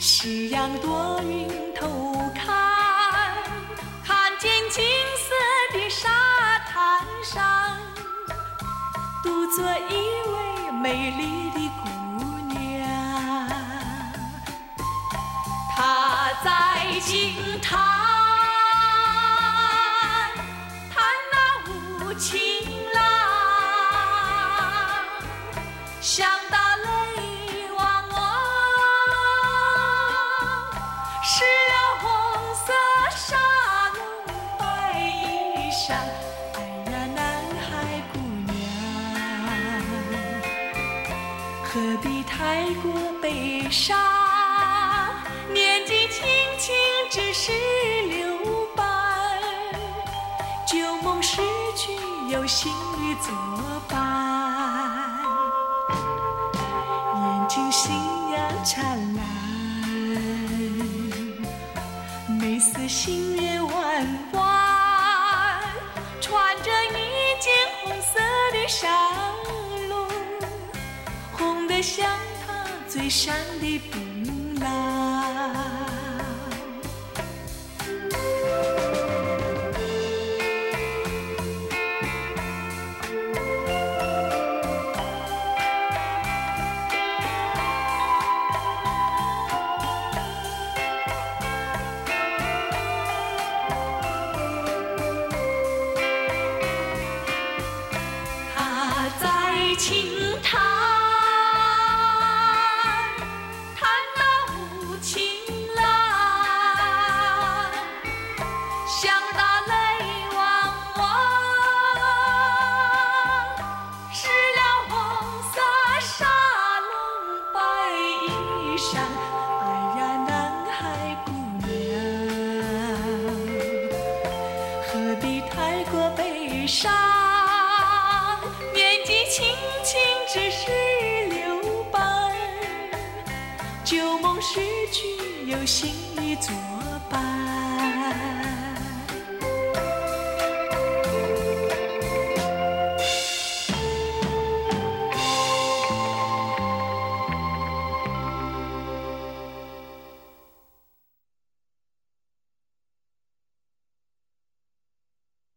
夕阳多云头看，看见金色的沙滩上，独坐一位美丽的姑娘。她在轻弹，弹那无情郎，想到泪汪汪，湿了红色纱笼白衣裳。哎呀，男孩姑娘，何必太过悲伤？年纪轻轻只是6般，旧梦逝去有新侣作伴。眼睛星阳灿烂，眉似新月弯弯，穿着一件红色的纱笼，红得像她嘴上的槟榔。轻弹，弹那无情郎，想到泪汪汪，湿了红色纱笼白衣裳。哎呀，男孩姑娘，何必太过悲伤？轻轻只是6般，旧梦逝去有新侣作伴。